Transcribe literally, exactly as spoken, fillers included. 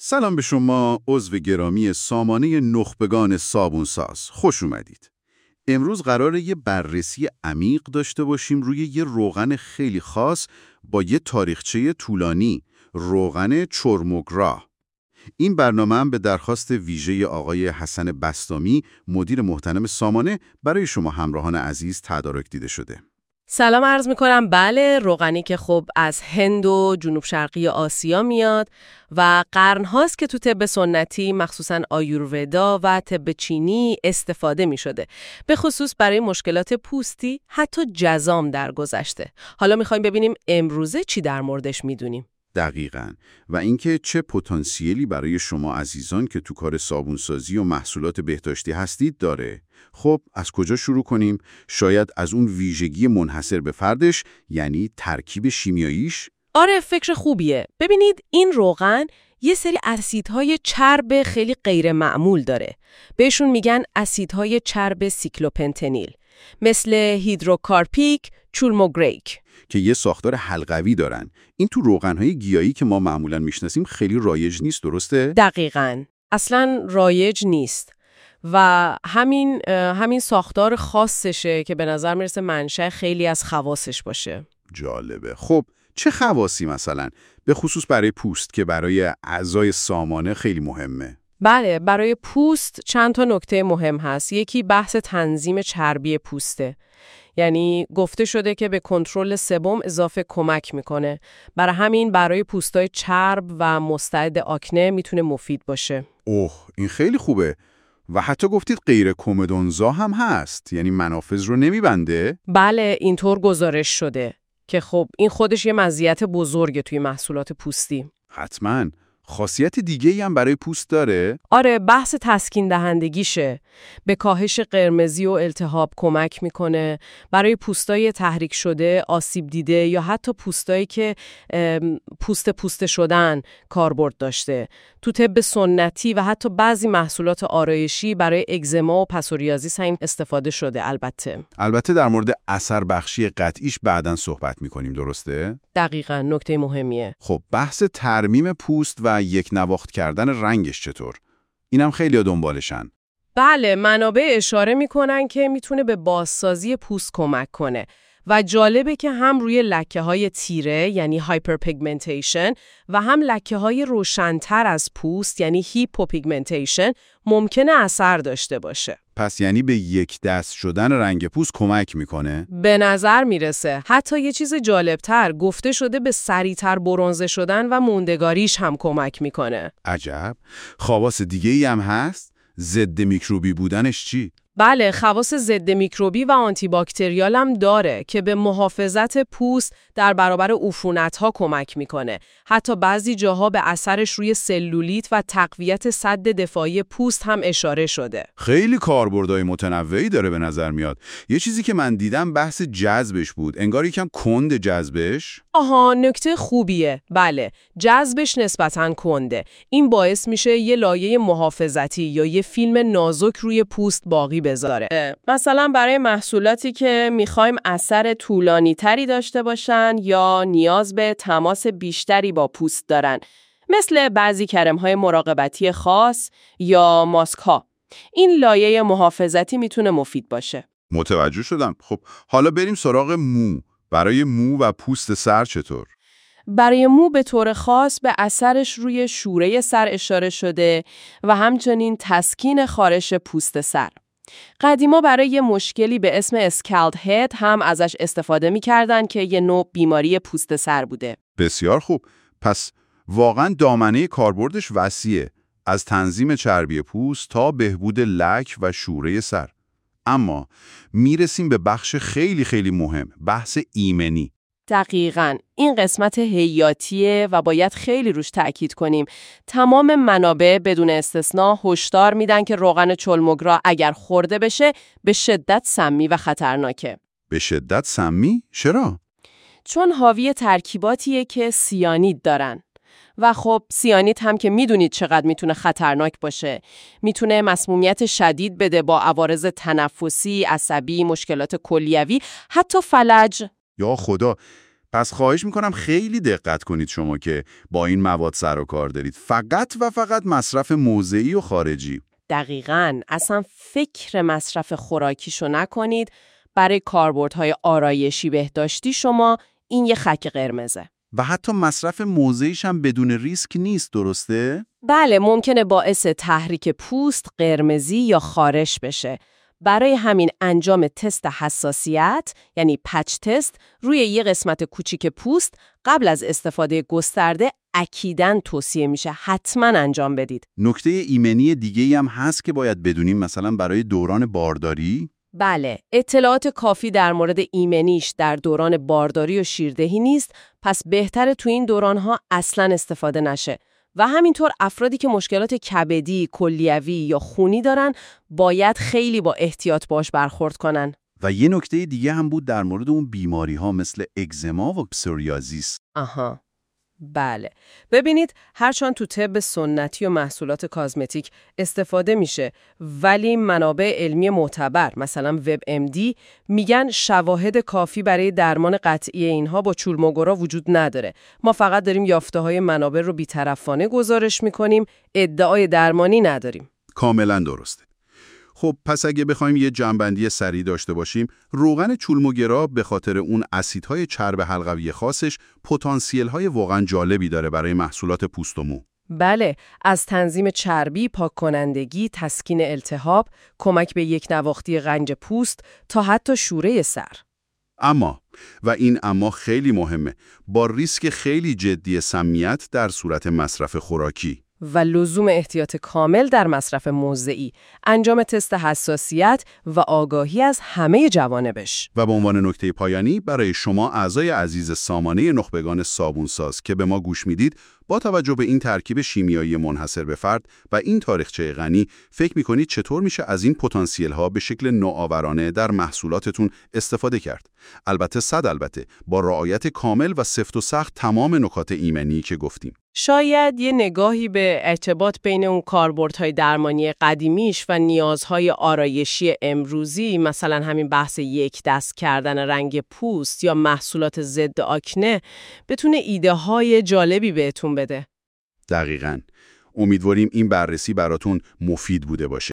سلام به شما عضو گرامی سامانه نخبگان صابونساز. خوش اومدید. امروز قراره یه بررسی عمیق داشته باشیم روی یه روغن خیلی خاص با یه تاریخچه طولانی، روغن چرموگرا. این برنامه هم به درخواست ویژه آقای حسن بسطامی، مدیر محترم سامانه، برای شما همراهان عزیز تدارک دیده شده. سلام عرض میکنم. بله، روغنی که خب از هند و جنوب شرقی آسیا میاد و قرنهاست که تو طب سنتی مخصوصاً آیورودا و طب چینی استفاده میشده، به خصوص برای مشکلات پوستی، حتی جذام در گذشته. حالا میخوایم ببینیم امروزه چی در موردش میدونیم. دقیقاً. و اینکه چه پتانسیلی برای شما عزیزان که تو کار صابونسازی و محصولات بهداشتی هستید داره. خب از کجا شروع کنیم؟ شاید از اون ویژگی منحصر به فردش، یعنی ترکیب شیمیاییش؟ آره، فکر خوبیه. ببینید این روغن یه سری اسیدهای چرب خیلی غیر معمول داره. بهشون میگن اسیدهای چرب سیکلوپنتانیل، مثل هیدروکارپیک، چولموگریک، که یه ساختار حلقوی دارن. این تو روغنهای گیاهی که ما معمولاً میشناسیم خیلی رایج نیست، درسته؟ دقیقاً. اصلاً رایج نیست. و همین همین ساختار خاصشه که به نظر میرسه منشأ خیلی از خواصش باشه. جالبه. خب چه خواصی مثلا؟ به خصوص برای پوست که برای اعضای سامانه خیلی مهمه. بله، برای پوست چند تا نکته مهم هست. یکی بحث تنظیم چربی پوسته. یعنی گفته شده که به کنترل سبم اضافه کمک میکنه. برای همین برای پوستای چرب و مستعد آکنه میتونه مفید باشه. اوه، این خیلی خوبه. و حتی گفتید غیر کمدونزا هم هست، یعنی منافذ رو نمیبنده؟ بله، اینطور گزارش شده که خب این خودش یه مزیت بزرگه توی محصولات پوستی. حتماً. خاصیت دیگه‌ای هم برای پوست داره؟ آره، بحث تسکین دهندگیشه. به کاهش قرمزی و التهاب کمک میکنه. برای پوستای تحریک شده، آسیب دیده یا حتی پوستایی که پوست پوست شدن کاربرد داشته. تو طب سنتی و حتی بعضی محصولات آرایشی برای اگزما و پسوریازیس هم استفاده شده. البته البته در مورد اثر بخشی قطعیش بعداً صحبت میکنیم، درسته؟ دقیقاً، نکته مهمیه. خب بحث ترمیم پوست و یک نواخت کردن رنگش چطور؟ اینم خیلی دنبالشن. بله، منابع اشاره میکنن که میتونه به بازسازی پوست کمک کنه و جالبه که هم روی لکه‌های تیره یعنی هایپرپیگمنتیشن و هم لکه‌های روشن‌تر از پوست یعنی هیپوپیگمنتیشن ممکنه اثر داشته باشه. پس یعنی به یک دست شدن رنگ پوست کمک میکنه؟ به نظر میرسه. حتی یه چیز جالبتر گفته شده به سریعتر برنزه شدن و موندگاریش هم کمک میکنه. عجب. خواص دیگه‌ای هم هست؟ ضد میکروبی بودنش چی؟ بله، خواص ضد میکروبی و آنتی باکتریال هم داره که به محافظت پوست در برابر عفونت‌ها کمک میکنه. حتی بعضی جاها به اثرش روی سلولیت و تقویت سد دفاعی پوست هم اشاره شده. خیلی کاربردهای متنوعی داره به نظر میاد. یه چیزی که من دیدم بحث جذبش بود. انگار یکم کند جذبش. آها، نکته خوبیه. بله، جذبش نسبتاً کنده. این باعث میشه یه لایه محافظتی یا یه فیلم نازک روی پوست باقی بذاره. مثلا برای محصولاتی که میخوایم اثر طولانی تری داشته باشن یا نیاز به تماس بیشتری با پوست دارن، مثل بعضی کرم‌های مراقبتی خاص یا ماسک‌ها. این لایه محافظتی میتونه مفید باشه. متوجه شدم. خب حالا بریم سراغ مو. برای مو و پوست سر چطور؟ برای مو به طور خاص به اثرش روی شوره سر اشاره شده و همچنین تسکین خارش پوست سر. قدیما برای یه مشکلی به اسم اسکالد هد هم ازش استفاده می‌کردن که یه نوع بیماری پوست سر بوده. بسیار خوب. پس واقعاً دامنه کاربردش وسیعه، از تنظیم چربی پوست تا بهبود لک و شوره سر. اما میرسیم به بخش خیلی خیلی مهم، بحث ایمنی. دقیقاً. این قسمت حیاتیه و باید خیلی روش تأکید کنیم. تمام منابع بدون استثنا هشدار میدن که روغن چلموگرا اگر خورده بشه به شدت سمی و خطرناکه. به شدت سمی؟ چرا؟ چون حاوی ترکیباتیه که سیانید دارن. و خب سیانید هم که میدونید چقدر میتونه خطرناک باشه. میتونه مسمومیت شدید بده با عوارض تنفسی، عصبی، مشکلات کلیوی، حتی فلج. یا خدا. پس خواهش میکنم خیلی دقت کنید شما که با این مواد سر و کار دارید. فقط و فقط مصرف موضعی و خارجی. دقیقاً. اصلا فکر مصرف خوراکیشو نکنید. برای کاربردهای آرایشی بهداشتی شما این یه خط قرمزه. و حتی مصرف موضعیش هم بدون ریسک نیست، درسته؟ بله، ممکنه باعث تحریک پوست، قرمزی یا خارش بشه. برای همین انجام تست حساسیت، یعنی پچ تست، روی یه قسمت کوچیک پوست قبل از استفاده گسترده اکیداً توصیه میشه. حتما انجام بدید. نکته ایمنی دیگه‌ای هم هست که باید بدونیم، مثلا برای دوران بارداری؟ بله، اطلاعات کافی در مورد ایمنیش در دوران بارداری و شیردهی نیست، پس بهتره تو این دورانها اصلاً استفاده نشه. و همینطور افرادی که مشکلات کبدی، کلیوی یا خونی دارن باید خیلی با احتیاط باش برخورد کنن. و یه نکته دیگه هم بود در مورد اون بیماری ها مثل اگزما و پسوریازیس. آها. بله. ببینید، هرچند تو طب سنتی و محصولات کازمتیک استفاده میشه، ولی منابع علمی معتبر مثلا وب ام دی میگن شواهد کافی برای درمان قطعی اینها با چولموگورا وجود نداره. ما فقط داریم یافته‌های منابع رو بی‌طرفانه گزارش میکنیم، ادعای درمانی نداریم. کاملا درسته. خب پس اگه بخوایم یه جنبندی سریع داشته باشیم، روغن چولموگرا به خاطر اون اسیدهای چرب حلقوی خاصش پتانسیل‌های واقعا جالبی داره برای محصولات پوست و مو. بله، از تنظیم چربی، پاک کنندگی، تسکین التهاب، کمک به یک نواختی غنج پوست تا حتی شوره سر. اما و این اما خیلی مهمه، با ریسک خیلی جدی سمیت در صورت مصرف خوراکی و لزوم احتیاط کامل در مصرف موضعی، انجام تست حساسیت و آگاهی از همه جوانبش. و به عنوان نکته پایانی برای شما اعضای عزیز سامانه نخبگان صابونساز که به ما گوش میدید، با توجه به این ترکیب شیمیایی منحصر به فرد و این تاریخچه غنی، فکر میکنید چطور میشه از این پتانسیل ها به شکل نوآورانه در محصولاتتون استفاده کرد؟ البته صد البته با رعایت کامل و سفت و سخت تمام نکات ایمنی که گفتیم. شاید یه نگاهی به ارتباط بین اون کاربردهای درمانی قدیمیش و نیازهای آرایشی امروزی، مثلا همین بحث یک دست کردن رنگ پوست یا محصولات ضد آکنه، بتونه ایده های جالبی بهتون بده. دقیقاً. امیدواریم این بررسی براتون مفید بوده باشه.